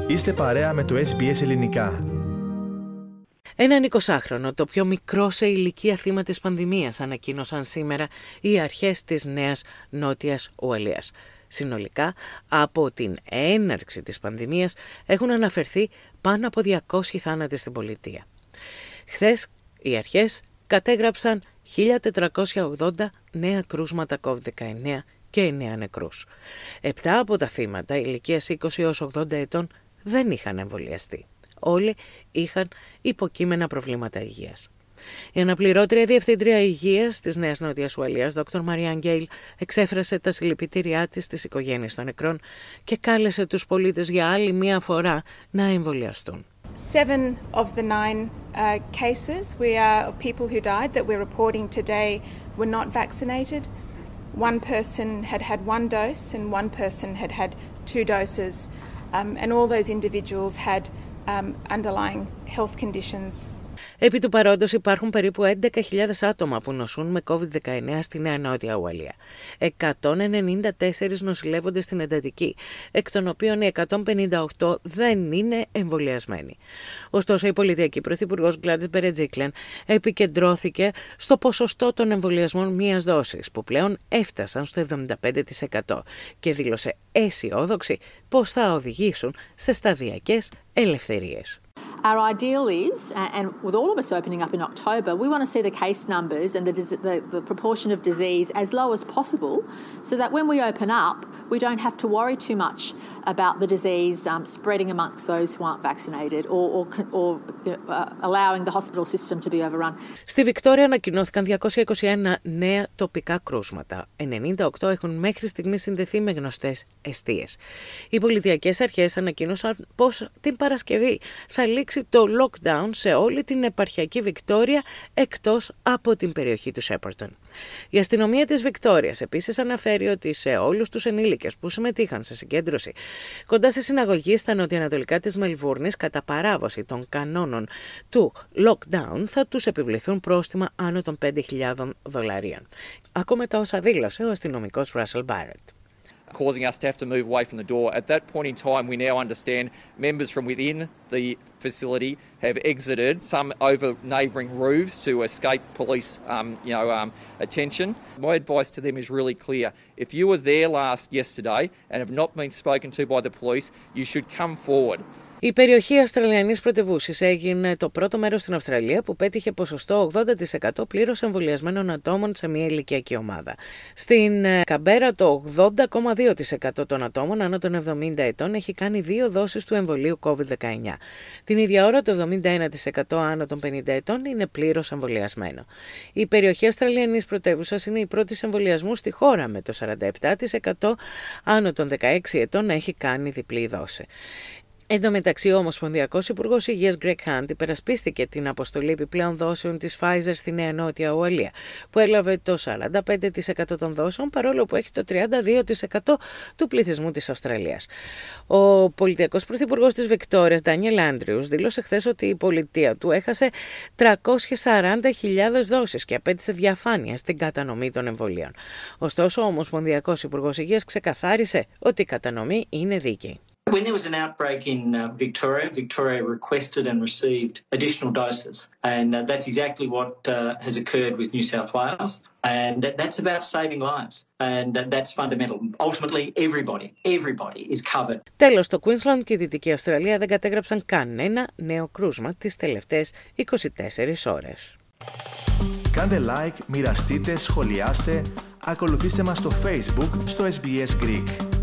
Είστε παρέα με το SBS Ελληνικά. Έναν 20χρονο, το πιο μικρό σε ηλικία θύμα της πανδημίας, ανακοίνωσαν σήμερα οι αρχές της Νέας Νότιας Ουαλίας. Συνολικά, από την έναρξη της πανδημίας έχουν αναφερθεί πάνω από 200 θάνατοι στην πολιτεία. Χθες, οι αρχές κατέγραψαν 1.480 νέα κρούσματα COVID-19 και 9 νεκρούς. 7 από τα θύματα ηλικίας 20 έως 80 ετών δεν είχαν εμβολιαστεί. Όλοι είχαν υποκείμενα προβλήματα υγείας. Η αναπληρώτρια Διευθύντρια Υγείας της Νέας Νότιας Ουαλίας, Dr. Marianne Gale, εξέφρασε τα συλληπιτήριά της στις οικογένειες των νεκρών και κάλεσε τους πολίτες για άλλη μία φορά να εμβολιαστούν. 7 of the 9 cases of people who died that we're reporting today were not vaccinated. One person had had 1 dose and one person had had 2 doses, and all those individuals had underlying health conditions. Επί του παρόντος υπάρχουν περίπου 11.000 άτομα που νοσούν με COVID-19 στη Νέα Νότια Ουαλία. 194 νοσηλεύονται στην εντατική, εκ των οποίων οι 158 δεν είναι εμβολιασμένοι. Ωστόσο, η πολιτιακή πρωθυπουργός Gladys Berejiklian επικεντρώθηκε στο ποσοστό των εμβολιασμών μίας δόσης, που πλέον έφτασαν στο 75% και δήλωσε αισιόδοξη πως θα οδηγήσουν σε σταδιακές ελευθερίες. Our ideal is, and with all of us opening up in October, we want to see the case numbers and the proportion of disease as low as possible so that when we open up, we don't have to worry too much about the disease spreading amongst those who aren't vaccinated or allowing the hospital system to be overrun. Στη Βικτόρια ανακοινώθηκαν 221 νέα τοπικά κρούσματα. 98 έχουν μέχρι στιγμής συνδεθεί με γνωστές εστίες. Οι πολιτιακές αρχές ανακοίνωσαν πως την Παρασκευή θα λήξει το lockdown σε όλη την επαρχιακή Βικτόρια εκτός από την περιοχή του Σέπορτον. Η αστυνομία της Βικτόριας επίσης αναφέρει ότι σε όλους τους ενήλικες που συμμετείχαν σε συγκέντρωση κοντά σε συναγωγή στα νοτιοανατολικά της Μελβούρνης κατά παράβαση των κανόνων του lockdown θα τους επιβληθούν πρόστιμα άνω των $5,000. Ακόμα τα όσα δήλωσε ο αστυνομικός Russell Barrett. Causing us to have to move away from the door. At that point in time, we now understand members from within the facility have exited, some over neighbouring roofs to escape police, attention. My advice to them is really clear. If you were there yesterday and have not been spoken to by the police, you should come forward. Η περιοχή Αυστραλιανής Πρωτευούσης έγινε το πρώτο μέρος στην Αυστραλία που πέτυχε ποσοστό 80% πλήρως εμβολιασμένων ατόμων σε μια ηλικιακή ομάδα. Στην Καμπέρα το 80,2% των ατόμων άνω των 70 ετών έχει κάνει 2 δόσεις του εμβολίου COVID-19. Την ίδια ώρα το 71% άνω των 50 ετών είναι πλήρως εμβολιασμένο. Η περιοχή Αυστραλιανής Πρωτεύουσας είναι η πρώτη σε εμβολιασμού στη χώρα, με το 47% άνω των 16 ετών να έχει κάνει διπλή δόση. Εν τω μεταξύ, ο Ομοσπονδιακός Υπουργός Υγείας Greg Hunt υπερασπίστηκε την αποστολή επιπλέον δόσεων της Pfizer στη Νέα Νότια Ουαλία, που έλαβε το 45% των δόσεων, παρόλο που έχει το 32% του πληθυσμού της Αυστραλίας. Ο πολιτιακός πρωθυπουργός της Βικτόριας, Daniel Andrews, δήλωσε χθες ότι η πολιτεία του έχασε 340.000 δόσεις και απέτησε διαφάνεια στην κατανομή των εμβολίων. Ωστόσο, ο Ομοσπονδιακός Υπουργός Υγείας ξεκαθάρισε ότι η κατανομή είναι δίκαιη. When there was an outbreak in Victoria requested and received additional doses, and that's exactly what has occurred with New South Wales, and that's about saving lives, and that's fundamental. Ultimately, everybody is covered. Τέλος, το Queensland και η Δυτική Αυστραλία δεν κατέγραψαν κανένα νέο κρούσμα τις τελευταίες 24 ώρες. Κάντε like, μοιραστείτε, σχολιάστε, ακολουθήστε μας στο Facebook στο SBS Greek.